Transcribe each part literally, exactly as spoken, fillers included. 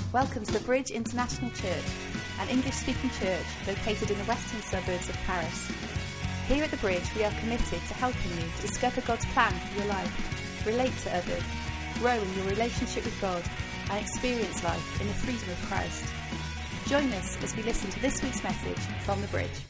Welcome to the Bridge International Church, an English-speaking church located in the western suburbs of Paris. Here at the Bridge, we are committed to helping you to discover God's plan for your life, relate to others, grow in your relationship with God, and experience life in the freedom of Christ. Join us as we listen to this week's message from the Bridge.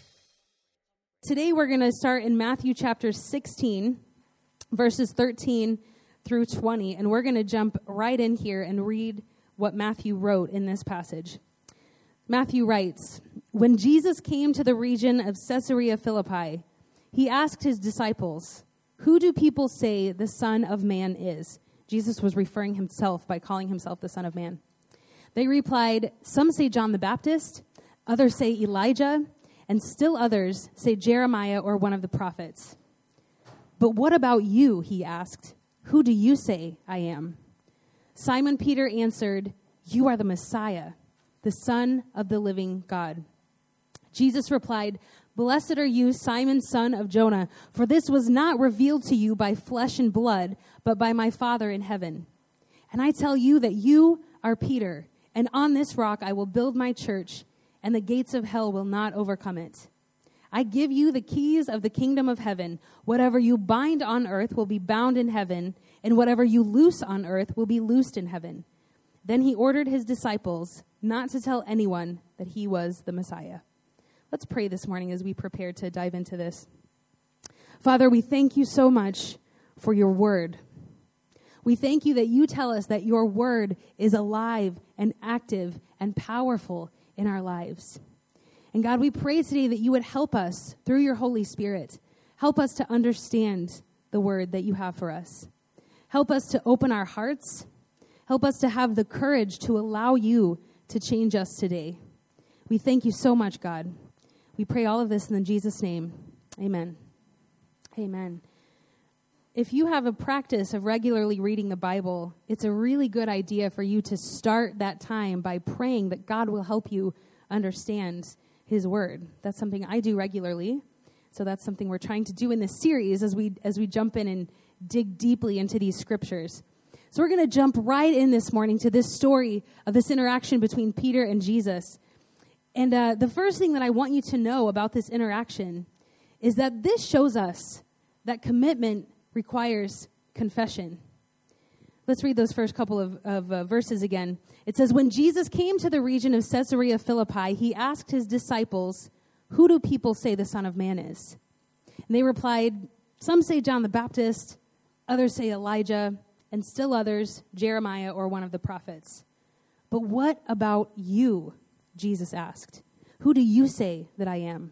Today we're going to start in Matthew chapter sixteen, verses thirteen through twenty, and we're going to jump right in here and read what Matthew wrote in this passage. Matthew writes, "When Jesus came to the region of Caesarea Philippi, he asked his disciples, 'Who do people say the Son of Man is?'" Jesus was referring himself by calling himself the Son of Man. They replied, "Some say John the Baptist, others say Elijah, and still others say Jeremiah or one of the prophets." "But what about you?" he asked. "Who do you say I am?" Simon Peter answered, "You are the Messiah, the Son of the living God." Jesus replied, "Blessed are you, Simon, son of Jonah, for this was not revealed to you by flesh and blood, but by my Father in heaven. And I tell you that you are Peter, and on this rock I will build my church, and the gates of hell will not overcome it. I give you the keys of the kingdom of heaven. Whatever you bind on earth will be bound in heaven, and whatever you loose on earth will be loosed in heaven." Then he ordered his disciples not to tell anyone that he was the Messiah. Let's pray this morning as we prepare to dive into this. Father, we thank you so much for your word. We thank you that you tell us that your word is alive and active and powerful in our lives. And God, we pray today that you would help us through your Holy Spirit. Help us to understand the word that you have for us. Help us to open our hearts. Help us to have the courage to allow you to change us today. We thank you so much, God. We pray all of this in Jesus' name. Amen. Amen. If you have a practice of regularly reading the Bible, it's a really good idea for you to start that time by praying that God will help you understand his word. That's something I do regularly. So that's something we're trying to do in this series as we as we jump in and dig deeply into these scriptures. So we're going to jump right in this morning to this story of this interaction between Peter and Jesus. And uh, the first thing that I want you to know about this interaction is that this shows us that commitment requires confession. Let's read those first couple of, of uh, verses again. It says, "When Jesus came to the region of Caesarea Philippi, he asked his disciples, 'Who do people say the Son of Man is?' And they replied, 'Some say John the Baptist, others say Elijah, and still others, Jeremiah or one of the prophets.' 'But what about you?' Jesus asked. 'Who do you say that I am?'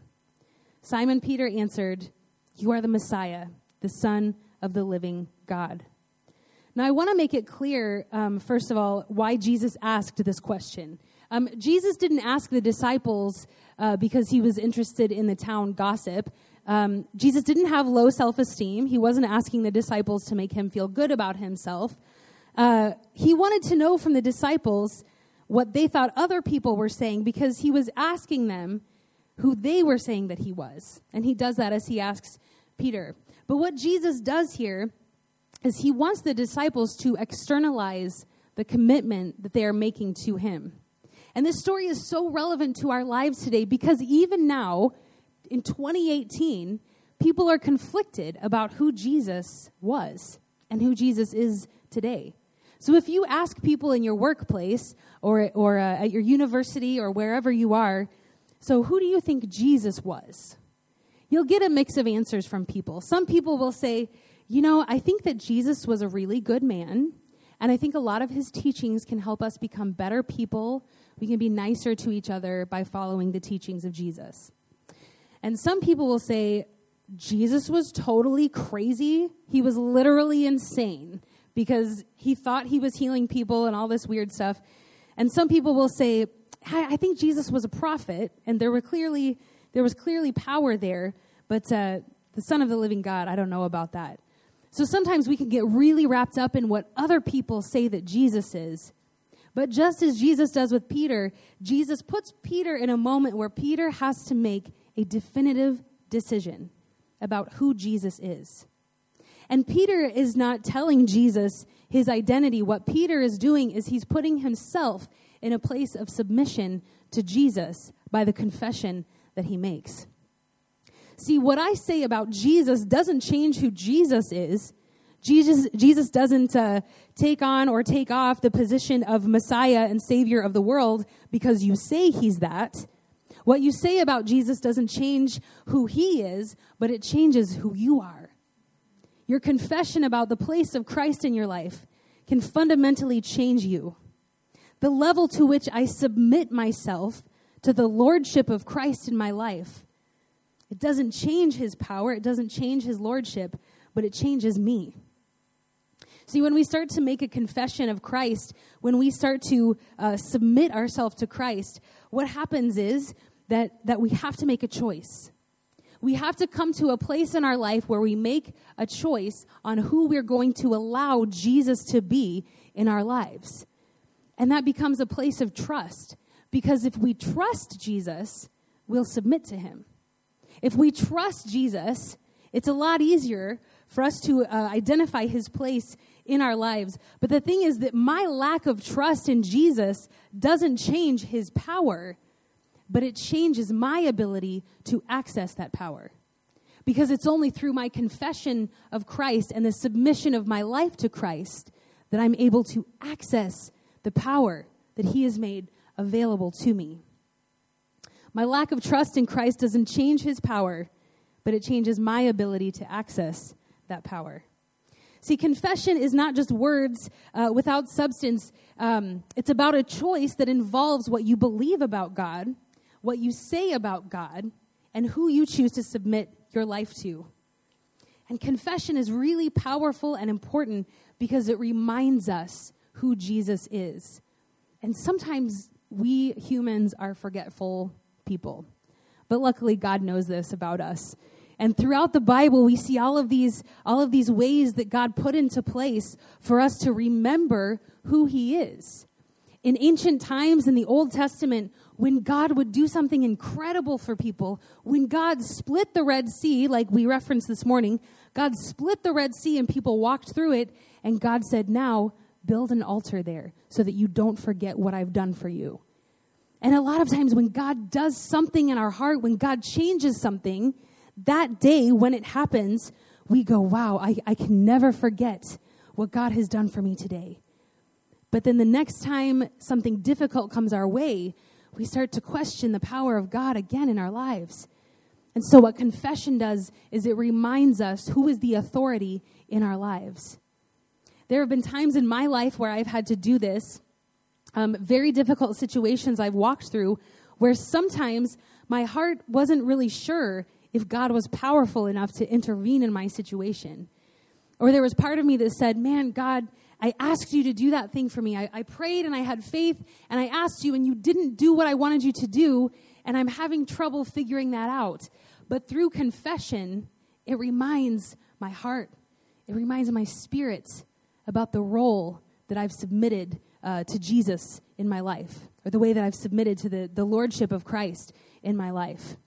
Simon Peter answered, 'You are the Messiah, the Son of the living God.'" Now, I want to make it clear, um, first of all, why Jesus asked this question. Um, Jesus didn't ask the disciples uh, because he was interested in the town gossip. Um, Jesus didn't have low self-esteem. He wasn't asking the disciples to make him feel good about himself. Uh, he wanted to know from the disciples what they thought other people were saying because he was asking them who they were saying that he was. And he does that as he asks Peter. But what Jesus does here is he wants the disciples to externalize the commitment that they are making to him. And this story is so relevant to our lives today because even now, in twenty eighteen, people are conflicted about who Jesus was and who Jesus is today. So if you ask people in your workplace or, or uh, at your university or wherever you are, so who do you think Jesus was? You'll get a mix of answers from people. Some people will say, you know, I think that Jesus was a really good man, and I think a lot of his teachings can help us become better people. We can be nicer to each other by following the teachings of Jesus. And some people will say, Jesus was totally crazy. He was literally insane because he thought he was healing people and all this weird stuff. And some people will say, I, I think Jesus was a prophet, and there were clearly there was clearly power there, but uh, the Son of the living God, I don't know about that. So sometimes we can get really wrapped up in what other people say that Jesus is. But just as Jesus does with Peter, Jesus puts Peter in a moment where Peter has to make a definitive decision about who Jesus is. And Peter is not telling Jesus his identity. What Peter is doing is he's putting himself in a place of submission to Jesus by the confession that he makes. See, what I say about Jesus doesn't change who Jesus is. Jesus, Jesus doesn't uh, take on or take off the position of Messiah and Savior of the world because you say he's that. What you say about Jesus doesn't change who he is, but it changes who you are. Your confession about the place of Christ in your life can fundamentally change you. The level to which I submit myself to the lordship of Christ in my life, it doesn't change his power, it doesn't change his lordship, but it changes me. See, when we start to make a confession of Christ, when we start to uh, submit ourselves to Christ, what happens is that, that we have to make a choice. We have to come to a place in our life where we make a choice on who we're going to allow Jesus to be in our lives. And that becomes a place of trust. Because if we trust Jesus, we'll submit to him. If we trust Jesus, it's a lot easier for us to uh, identify his place in our lives. But the thing is that my lack of trust in Jesus doesn't change his power, but it changes my ability to access that power. Because it's only through my confession of Christ and the submission of my life to Christ that I'm able to access the power that he has made available to me. My lack of trust in Christ doesn't change his power, but it changes my ability to access that power. See, confession is not just words uh, without substance. Um, it's about a choice that involves what you believe about God, what you say about God, and who you choose to submit your life to. And confession is really powerful and important because it reminds us who Jesus is. And sometimes we humans are forgetful people. But luckily, God knows this about us. And throughout the Bible, we see all of these, all of these ways that God put into place for us to remember who he is. In ancient times in the Old Testament, when God would do something incredible for people, when God split the Red Sea, like we referenced this morning, God split the Red Sea and people walked through it, and God said, now build an altar there so that you don't forget what I've done for you. And a lot of times when God does something in our heart, when God changes something, that day when it happens, we go, wow, I, I can never forget what God has done for me today. But then the next time something difficult comes our way, we start to question the power of God again in our lives. And so what confession does is it reminds us who is the authority in our lives. There have been times in my life where I've had to do this, um, very difficult situations I've walked through, where sometimes my heart wasn't really sure if God was powerful enough to intervene in my situation. Or there was part of me that said, man, God, I asked you to do that thing for me. I, I prayed and I had faith and I asked you and you didn't do what I wanted you to do, and I'm having trouble figuring that out. But through confession, it reminds my heart, it reminds my spirit about the role that I've submitted uh, to Jesus in my life, or the way that I've submitted to the, the lordship of Christ in my life.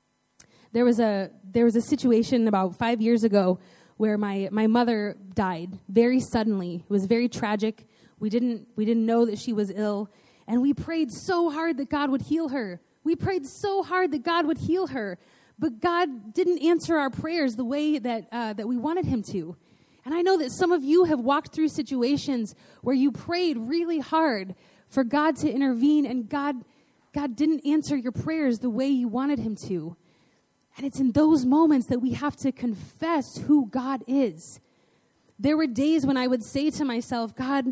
There was a there was a situation about five years ago where my, my mother died very suddenly. It was very tragic. We didn't we didn't know that she was ill, and we prayed so hard that God would heal her. We prayed so hard that God would heal her, but God didn't answer our prayers the way that uh, that we wanted him to. And I know that some of you have walked through situations where you prayed really hard for God to intervene, and God God didn't answer your prayers the way you wanted him to. And it's in those moments that we have to confess who God is. There were days when I would say to myself, God,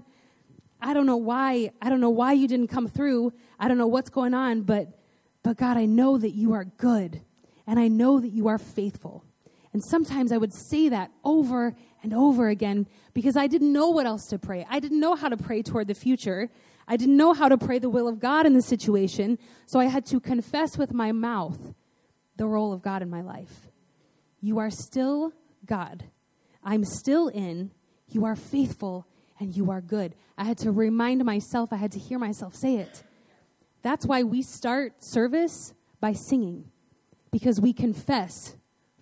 I don't know why, I don't know why you didn't come through. I don't know what's going on, but but God, I know that you are good, and I know that you are faithful. And sometimes I would say that over and over again because I didn't know what else to pray. I didn't know how to pray toward the future. I didn't know how to pray the will of God in the situation, so I had to confess with my mouth the role of God in my life. You are still God. I'm still in. You are faithful and you are good. I had to remind myself, I had to hear myself say it. That's why we start service by singing, because we confess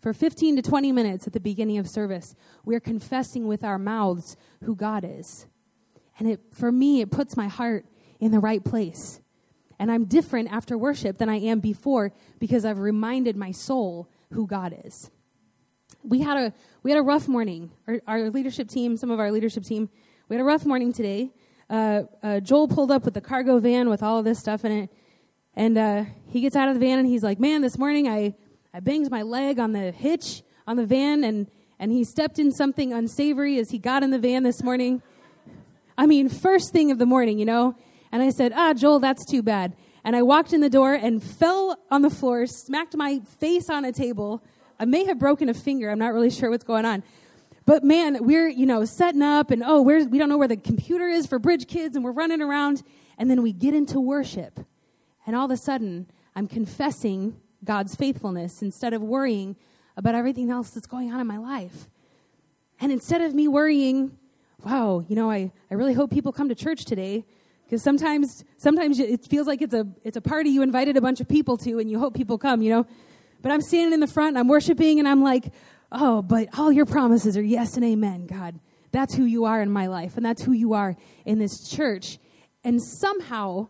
For fifteen to twenty minutes at the beginning of service, we're confessing with our mouths who God is. And it, for me, it puts my heart in the right place. And I'm different after worship than I am before because I've reminded my soul who God is. We had a we had a rough morning. Our, our leadership team, some of our leadership team, we had a rough morning today. Uh, uh, Joel pulled up with the cargo van with all of this stuff in it. And uh, he gets out of the van and he's like, man, this morning I... I banged my leg on the hitch on the van, and, and he stepped in something unsavory as he got in the van this morning. I mean, first thing of the morning, you know? And I said, ah, Joel, that's too bad. And I walked in the door and fell on the floor, smacked my face on a table. I may have broken a finger. I'm not really sure what's going on. But, man, we're, you know, setting up, and, oh, where's, we don't know where the computer is for Bridge Kids, and we're running around. And then we get into worship, and all of a sudden, I'm confessing God's faithfulness instead of worrying about everything else that's going on in my life. And instead of me worrying, wow, you know, I, I really hope people come to church today, because sometimes sometimes it feels like it's a it's a party you invited a bunch of people to and you hope people come, you know. But I'm standing in the front and I'm worshiping and I'm like, oh, but all your promises are yes and amen, God. That's who you are in my life, and that's who you are in this church. And somehow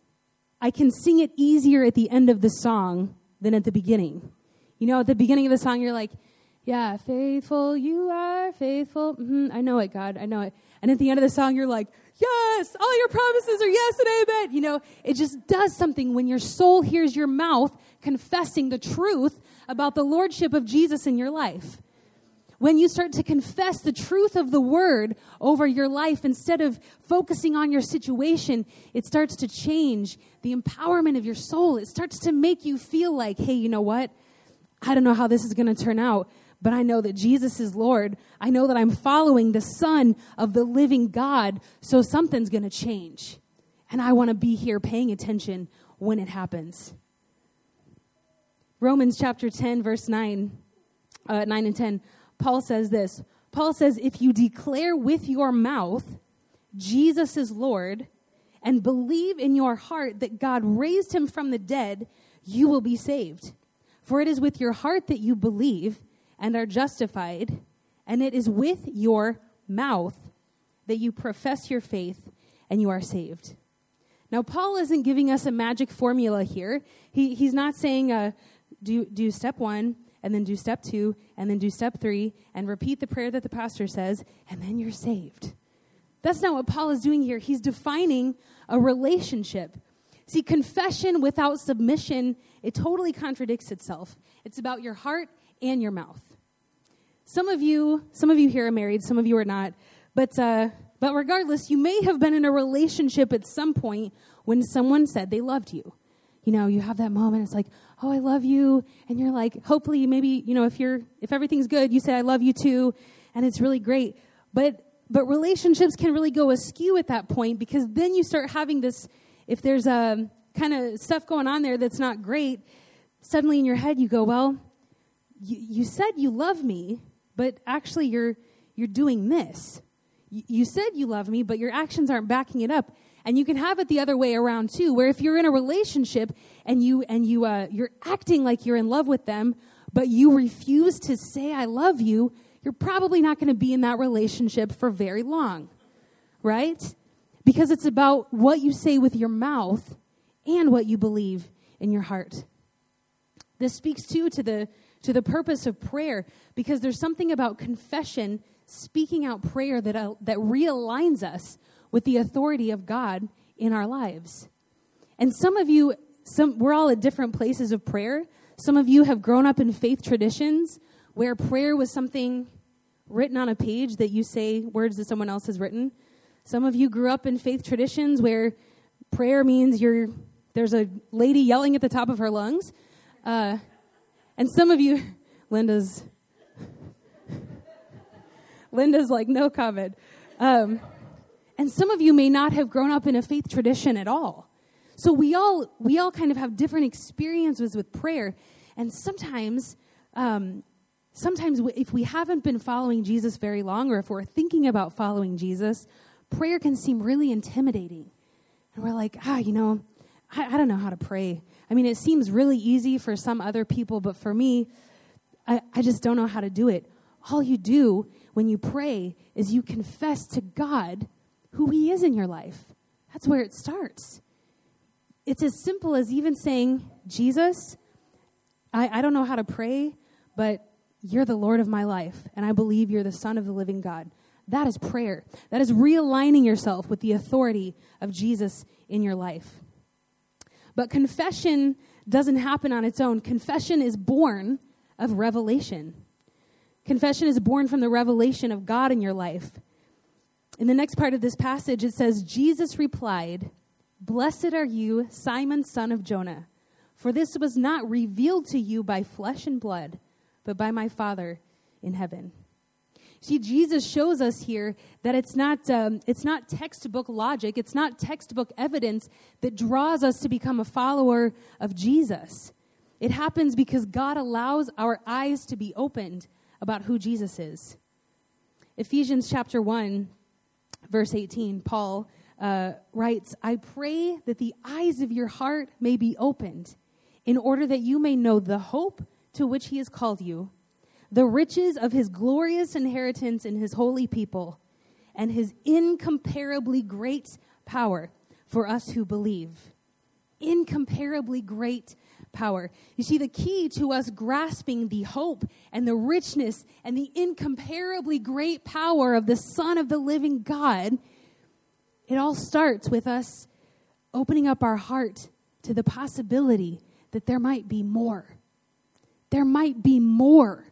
I can sing it easier at the end of the song than at the beginning. You know, at the beginning of the song, you're like, yeah, faithful, you are faithful. Mm-hmm, I know it, God, I know it. And at the end of the song, you're like, yes, all your promises are yes and amen. You know, it just does something when your soul hears your mouth confessing the truth about the lordship of Jesus in your life. When you start to confess the truth of the word over your life, instead of focusing on your situation, it starts to change the empowerment of your soul. It starts to make you feel like, hey, you know what? I don't know how this is going to turn out, but I know that Jesus is Lord. I know that I'm following the Son of the living God, so something's going to change. And I want to be here paying attention when it happens. Romans chapter ten, verse nine, uh, nine and ten. Paul says this. Paul says, if you declare with your mouth Jesus is Lord and believe in your heart that God raised him from the dead, you will be saved. For it is with your heart that you believe and are justified, and it is with your mouth that you profess your faith and you are saved. Now, Paul isn't giving us a magic formula here. He, he's not saying, uh, do, do step one, and then do step two, and then do step three, and repeat the prayer that the pastor says, and then you're saved. That's not what Paul is doing here. He's defining a relationship. See, confession without submission, it totally contradicts itself. It's about your heart and your mouth. Some of you, some of you here are married, some of you are not, but uh, but regardless, you may have been in a relationship at some point when someone said they loved you. You know, you have that moment, it's like, oh, I love you. And you're like, hopefully, maybe, you know, if you're, if everything's good, you say, I love you too. And it's really great. But, but relationships can really go askew at that point, because then you start having this, if there's a kind of stuff going on there that's not great, suddenly in your head you go, well, you, you said you love me, but actually you're, you're doing this. You, you said you love me, but your actions aren't backing it up. And you can have it the other way around too, where if you're in a relationship and you and you uh, you're acting like you're in love with them, but you refuse to say I love you, you're probably not going to be in that relationship for very long, right? Because it's about what you say with your mouth and what you believe in your heart. This speaks too to the to the purpose of prayer, because there's something about confession, speaking out prayer that uh, that realigns us with the authority of God in our lives. And some of you, some we're all at different places of prayer. Some of you have grown up in faith traditions where prayer was something written on a page that you say words that someone else has written. Some of you grew up in faith traditions where prayer means you're there's a lady yelling at the top of her lungs. Uh, and some of you, Linda's, Linda's like, no comment. Um, and some of you may not have grown up in a faith tradition at all. So we all we all kind of have different experiences with prayer. And sometimes, um, sometimes if we haven't been following Jesus very long, or if we're thinking about following Jesus, prayer can seem really intimidating. And we're like, ah, you know, I, I don't know how to pray. I mean, it seems really easy for some other people, but for me, I, I just don't know how to do it. All you do when you pray is you confess to God who he is in your life. That's where it starts. It's as simple as even saying, Jesus, I, I don't know how to pray, but you're the Lord of my life, and I believe you're the Son of the living God. That is prayer. That is realigning yourself with the authority of Jesus in your life. But confession doesn't happen on its own. Confession is born of revelation. Confession is born from the revelation of God in your life. In the next part of this passage, it says, Jesus replied, "Blessed are you, Simon, son of Jonah, for this was not revealed to you by flesh and blood, but by my Father in heaven." See, Jesus shows us here that it's not um, it's not textbook logic, it's not textbook evidence that draws us to become a follower of Jesus. It happens because God allows our eyes to be opened about who Jesus is. Ephesians chapter one, verse eighteen, Paul uh, writes, "I pray that the eyes of your heart may be opened, in order that you may know the hope to which he has called you, the riches of his glorious inheritance in his holy people, and his incomparably great power for us who believe." Incomparably great power. You see, the key to us grasping the hope and the richness and the incomparably great power of the Son of the living God, it all starts with us opening up our heart to the possibility that there might be more. There might be more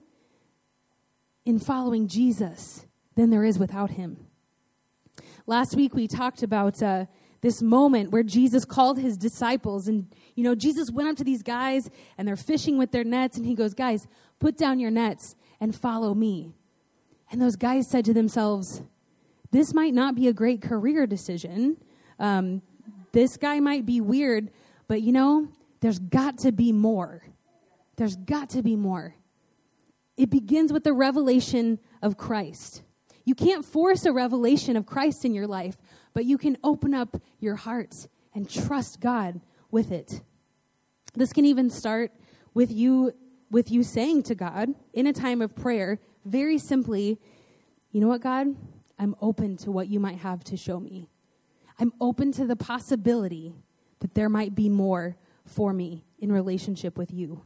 in following Jesus than there is without him. Last week we talked about uh, this moment where Jesus called his disciples, and you know, Jesus went up to these guys and they're fishing with their nets, and he goes, "Guys, put down your nets and follow me." And those guys said to themselves, "This might not be a great career decision. Um, this guy might be weird, but you know, there's got to be more. There's got to be more." It begins with the revelation of Christ. You can't force a revelation of Christ in your life, but you can open up your heart and trust God with it. This can even start with you, with you saying to God in a time of prayer, very simply, "You know what, God? I'm open to what you might have to show me. I'm open to the possibility that there might be more for me in relationship with you."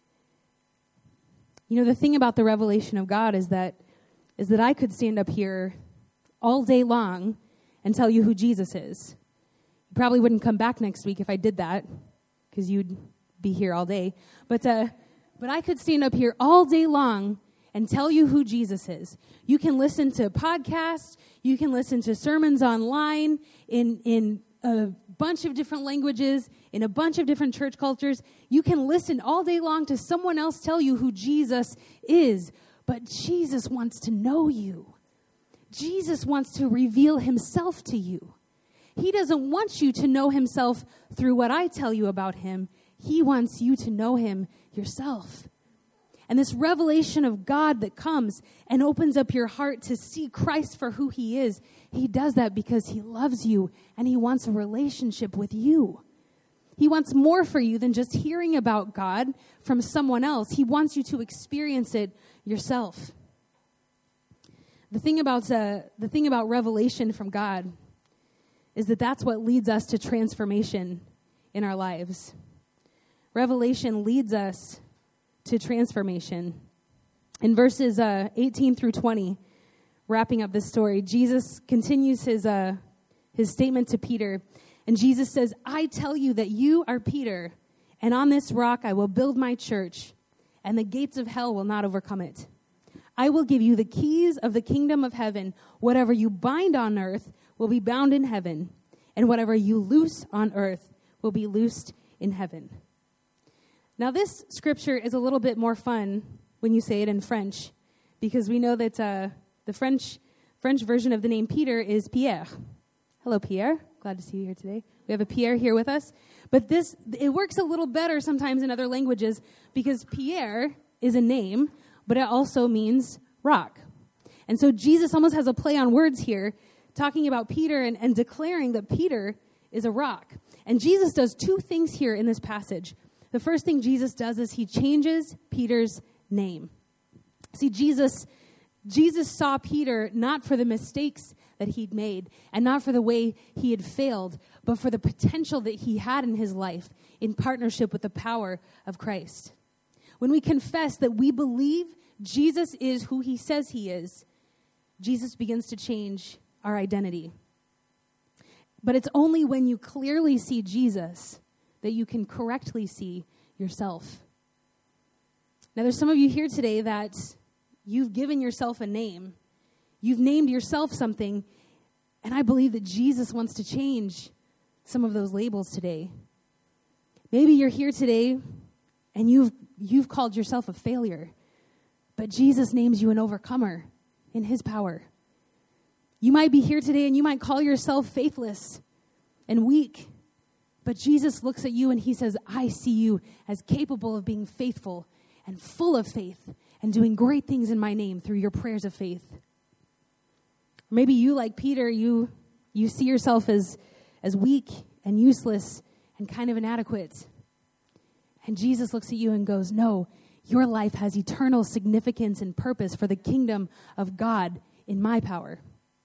You know, the thing about the revelation of God is that is that I could stand up here all day long and tell you who Jesus is. You probably wouldn't come back next week if I did that, because you'd be here all day. But uh, but I could stand up here all day long and tell you who Jesus is. You can listen to podcasts. You can listen to sermons online in in a bunch of different languages, in a bunch of different church cultures. You can listen all day long to someone else tell you who Jesus is. But Jesus wants to know you. Jesus wants to reveal himself to you. He doesn't want you to know himself through what I tell you about him. He wants you to know him yourself. And this revelation of God that comes and opens up your heart to see Christ for who he is, he does that because he loves you and he wants a relationship with you. He wants more for you than just hearing about God from someone else. He wants you to experience it yourself. The thing about uh, the thing about revelation from God is that that's what leads us to transformation in our lives. Revelation leads us to transformation. In verses uh, eighteen through twenty, wrapping up this story, Jesus continues his uh, his statement to Peter. And Jesus says, "I tell you that you are Peter, and on this rock I will build my church, and the gates of hell will not overcome it. I will give you the keys of the kingdom of heaven. Whatever you bind on earth will be bound in heaven, and whatever you loose on earth will be loosed in heaven." Now this scripture is a little bit more fun when you say it in French, because we know that uh, the French French version of the name Peter is Pierre. Hello, Pierre. Glad to see you here today. We have a Pierre here with us. But this, it works a little better sometimes in other languages because Pierre is a name, but it also means rock. And so Jesus almost has a play on words here, talking about Peter and, and declaring that Peter is a rock. And Jesus does two things here in this passage. The first thing Jesus does is he changes Peter's name. See, Jesus, Jesus saw Peter not for the mistakes that he'd made and not for the way he had failed, but for the potential that he had in his life in partnership with the power of Christ. When we confess that we believe Jesus is who he says he is, Jesus begins to change our identity. But it's only when you clearly see Jesus that you can correctly see yourself. Now, there's some of you here today that you've given yourself a name. You've named yourself something, and I believe that Jesus wants to change some of those labels today. Maybe you're here today and you've you've called yourself a failure, but Jesus names you an overcomer in his power. You might be here today and you might call yourself faithless and weak, but Jesus looks at you and he says, I see you as capable of being faithful and full of faith and doing great things in my name through your prayers of faith. Maybe you, like Peter, you you see yourself as, as weak and useless and kind of inadequate. And Jesus looks at you and goes, no, your life has eternal significance and purpose for the kingdom of God in my power.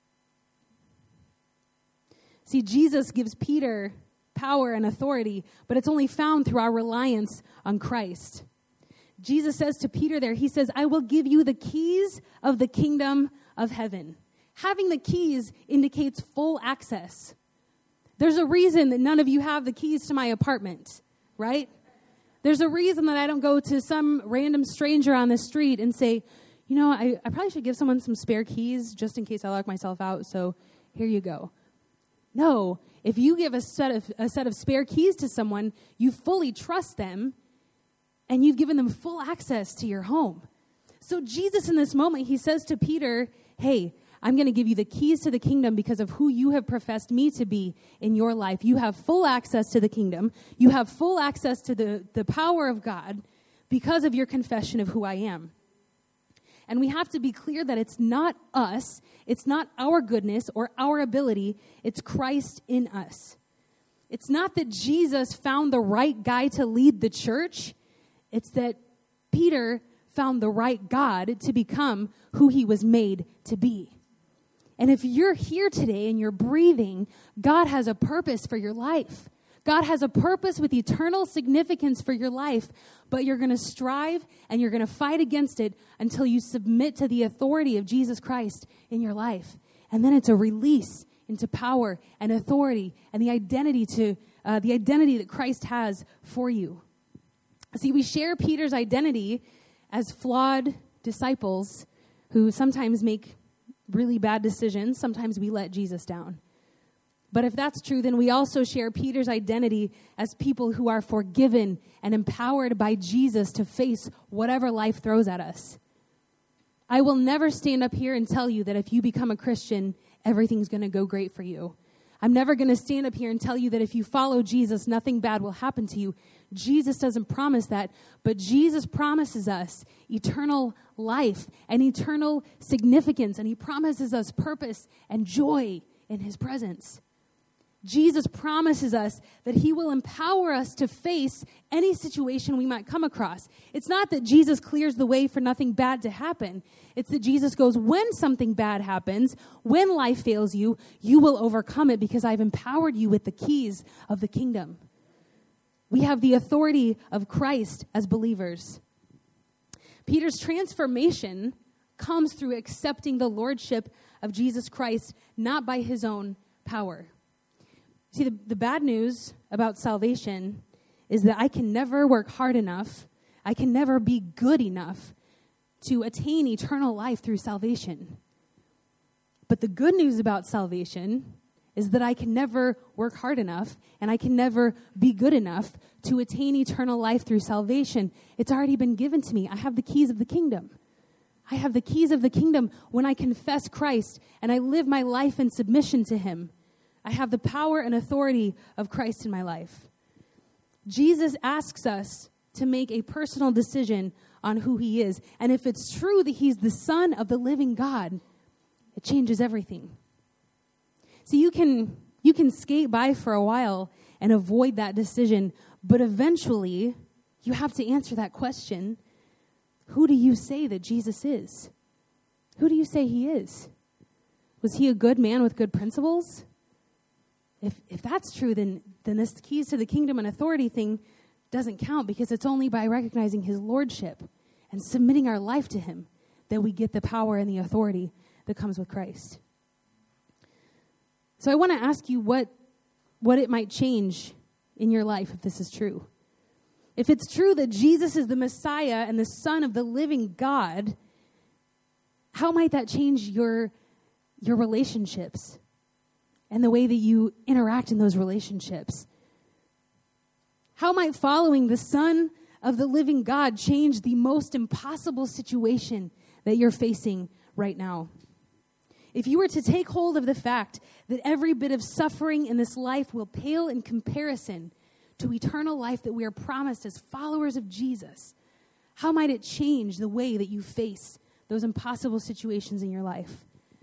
See, Jesus gives Peter power and authority, but it's only found through our reliance on Christ. Jesus says to Peter there, he says, I will give you the keys of the kingdom of heaven. Having the keys indicates full access. There's a reason that none of you have the keys to my apartment, right? There's a reason that I don't go to some random stranger on the street and say, you know, I, I probably should give someone some spare keys just in case I lock myself out, so here you go. No, if you give a set of a set of spare keys to someone, you fully trust them, and you've given them full access to your home. So Jesus in this moment, he says to Peter, hey, I'm going to give you the keys to the kingdom because of who you have professed me to be in your life. You have full access to the kingdom. You have full access to the, the power of God because of your confession of who I am. And we have to be clear that it's not us, it's not our goodness or our ability, it's Christ in us. It's not that Jesus found the right guy to lead the church, it's that Peter found the right God to become who he was made to be. And if you're here today and you're breathing, God has a purpose for your life. God has a purpose with eternal significance for your life, but you're going to strive and you're going to fight against it until you submit to the authority of Jesus Christ in your life. And then it's a release into power and authority and the identity to uh, the identity that Christ has for you. See, we share Peter's identity as flawed disciples who sometimes make really bad decisions. Sometimes we let Jesus down. But if that's true, then we also share Peter's identity as people who are forgiven and empowered by Jesus to face whatever life throws at us. I will never stand up here and tell you that if you become a Christian, everything's going to go great for you. I'm never going to stand up here and tell you that if you follow Jesus, nothing bad will happen to you. Jesus doesn't promise that, but Jesus promises us eternal life and eternal significance, and he promises us purpose and joy in his presence. Jesus promises us that he will empower us to face any situation we might come across. It's not that Jesus clears the way for nothing bad to happen. It's that Jesus goes, when something bad happens, when life fails you, you will overcome it because I've empowered you with the keys of the kingdom. We have the authority of Christ as believers. Peter's transformation comes through accepting the lordship of Jesus Christ, not by his own power. See, the, the bad news about salvation is that I can never work hard enough, I can never be good enough to attain eternal life through salvation. But the good news about salvation is that I can never work hard enough and I can never be good enough to attain eternal life through salvation. It's already been given to me. I have the keys of the kingdom. I have the keys of the kingdom when I confess Christ and I live my life in submission to him. I have the power and authority of Christ in my life. Jesus asks us to make a personal decision on who he is. And if it's true that he's the Son of the living God, it changes everything. So you can you can skate by for a while and avoid that decision, but eventually you have to answer that question. who do you say that Jesus is? Who do you say he is? Was he a good man with good principles? If if that's true, then, then this keys to the kingdom and authority thing doesn't count, because it's only by recognizing his lordship and submitting our life to him that we get the power and the authority that comes with Christ. So I want to ask you what, what it might change in your life if this is true. If it's true that Jesus is the Messiah and the Son of the living God, how might that change your, your relationships and the way that you interact in those relationships? How might following the Son of the living God change the most impossible situation that you're facing right now? If you were to take hold of the fact that every bit of suffering in this life will pale in comparison to eternal life that we are promised as followers of Jesus, how might it change the way that you face those impossible situations in your life?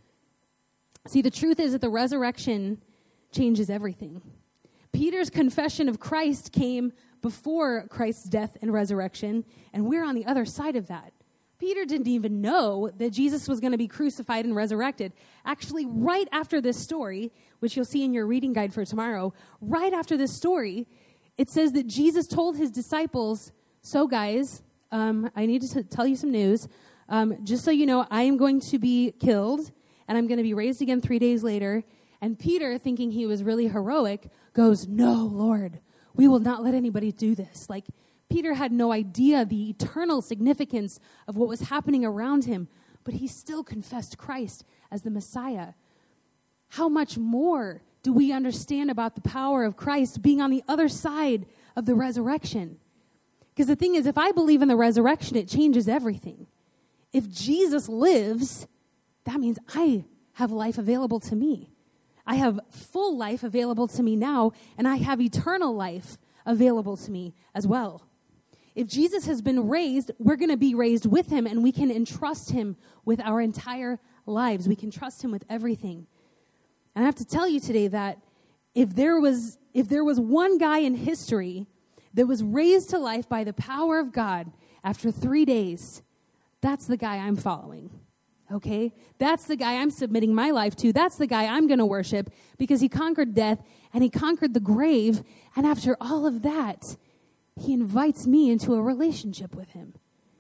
See, the truth is that the resurrection changes everything. Peter's confession of Christ came before Christ's death and resurrection, and we're on the other side of that. Peter didn't even know that Jesus was going to be crucified and resurrected. Actually, right after this story, which you'll see in your reading guide for tomorrow, right after this story, it says that Jesus told his disciples, so guys, um, I need to tell you some news. Um, just so you know, I am going to be killed, and I'm going to be raised again three days later. And Peter, thinking he was really heroic, goes, no, Lord, we will not let anybody do this. Like, Peter had no idea the eternal significance of what was happening around him, but he still confessed Christ as the Messiah. How much more do we understand about the power of Christ being on the other side of the resurrection? Because the thing is, if I believe in the resurrection, it changes everything. If Jesus lives, that means I have life available to me. I have full life available to me now, and I have eternal life available to me as well. If Jesus has been raised, we're going to be raised with him, and we can entrust him with our entire lives. We can trust him with everything. And I have to tell you today that if there was if there was one guy in history that was raised to life by the power of God after three days, that's the guy I'm following. Okay? That's the guy I'm submitting my life to. That's the guy I'm going to worship, because he conquered death and he conquered the grave. And after all of that, he invites me into a relationship with him.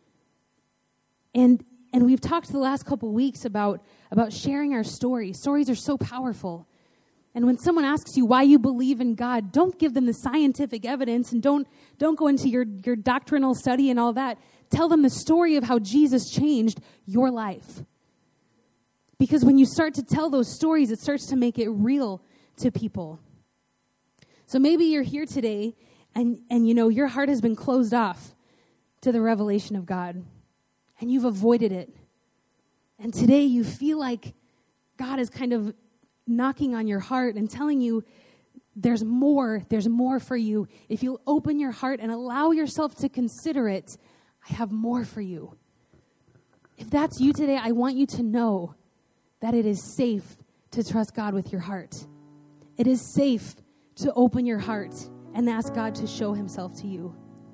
And and we've talked the last couple weeks about, about sharing our stories. Stories are so powerful. And when someone asks you why you believe in God, don't give them the scientific evidence, and don't, don't go into your, your doctrinal study and all that. Tell them the story of how Jesus changed your life. Because when you start to tell those stories, it starts to make it real to people. So maybe you're here today, and, and you know, your heart has been closed off to the revelation of God, and you've avoided it. And today you feel like God is kind of knocking on your heart and telling you there's more, there's more for you. If you'll open your heart and allow yourself to consider it, I have more for you. If that's you today, I want you to know that it is safe to trust God with your heart. It is safe to open your heart and ask God to show himself to you.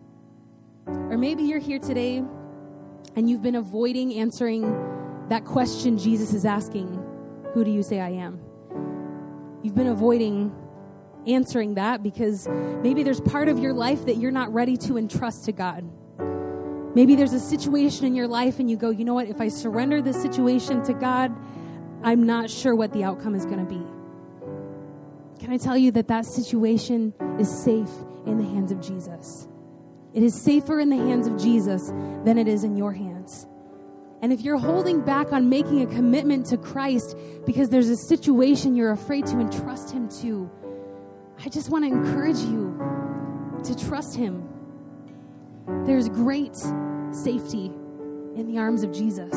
Or maybe you're here today and you've been avoiding answering that question Jesus is asking, who do you say I am? You've been avoiding answering that because maybe there's part of your life that you're not ready to entrust to God. Maybe there's a situation in your life and you go, you know what, if I surrender this situation to God, I'm not sure what the outcome is going to be. Can I tell you that that situation is safe in the hands of Jesus? It is safer in the hands of Jesus than it is in your hands. And if you're holding back on making a commitment to Christ because there's a situation you're afraid to entrust him to, I just want to encourage you to trust him. There's great safety in the arms of Jesus.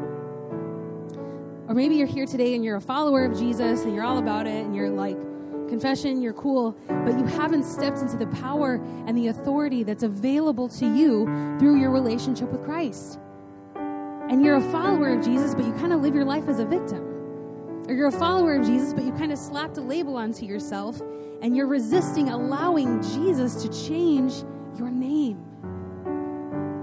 Or maybe you're here today and you're a follower of Jesus and you're all about it and you're like, confession, you're cool, but you haven't stepped into the power and the authority that's available to you through your relationship with Christ. And you're a follower of Jesus, but you kind of live your life as a victim. Or you're a follower of Jesus, but you kind of slapped a label onto yourself and you're resisting allowing Jesus to change your name.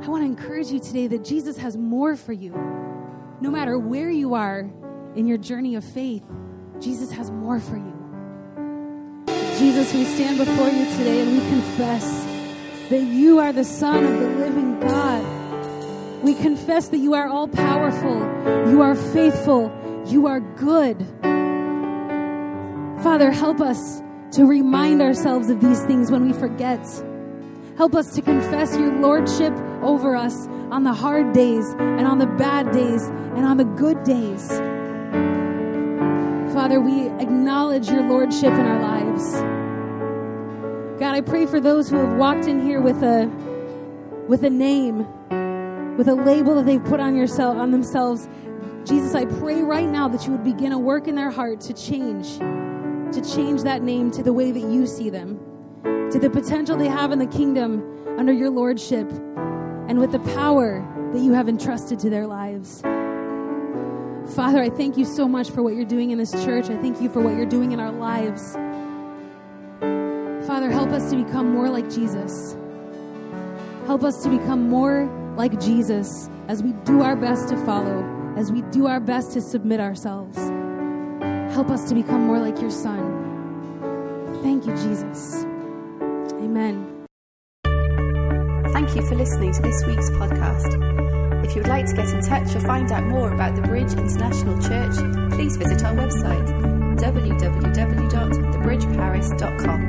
I want to encourage you today that Jesus has more for you. No matter where you are in your journey of faith, Jesus has more for you. Jesus, we stand before you today and we confess that you are the Son of the living God. We confess that you are all-powerful, you are faithful, you are good. Father, help us to remind ourselves of these things when we forget. Help us to confess your lordship over us on the hard days and on the bad days and on the good days. Father, we acknowledge your lordship in our lives. God, I pray for those who have walked in here with a with a name, with a label that they've put on yourself on themselves. Jesus, I pray right now that you would begin a work in their heart to change, to change that name to the way that you see them, to the potential they have in the kingdom under your lordship, and with the power that you have entrusted to their lives. Father, I thank you so much for what you're doing in this church. I thank you for what you're doing in our lives. Father, help us to become more like Jesus. Help us to become more like Jesus as we do our best to follow, as we do our best to submit ourselves. Help us to become more like your Son. Thank you, Jesus. Amen. Thank you for listening to this week's podcast. If you would like to get in touch or find out more about the Bridge International Church, please visit our website, w w w dot the bridge paris dot com.